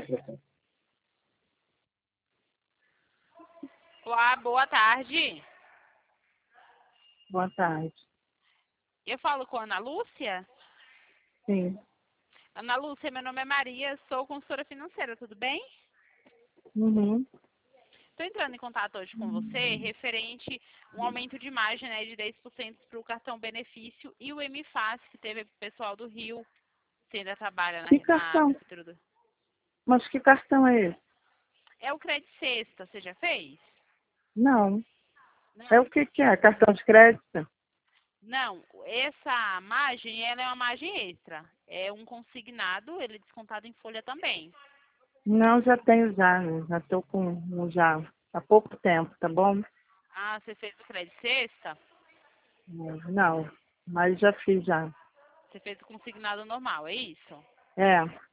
Olá, boa tarde. Boa tarde. Eu falo com a Ana Lúcia? Sim. Ana Lúcia, meu nome é Maria, sou consultora financeira, tudo bem? Uhum. Estou entrando em contato hoje com você referente um aumento de margem, né, de 10% para o cartão benefício e o MFAS que teve o pessoal do Rio, que ainda trabalha Que na cartão? prefeitura do... Mas que cartão é esse? É o Crédito Sexta, você já fez? Não. É o Não. que é? Cartão de crédito? Não, essa margem, ela é uma margem extra. É um consignado, ele é descontado em folha também. Não, já tenho já. Né? Já estou com já há pouco tempo, tá bom? Ah, você fez o Crédito Sexta? Não, mas já fiz já. Você fez o consignado normal, é isso? É.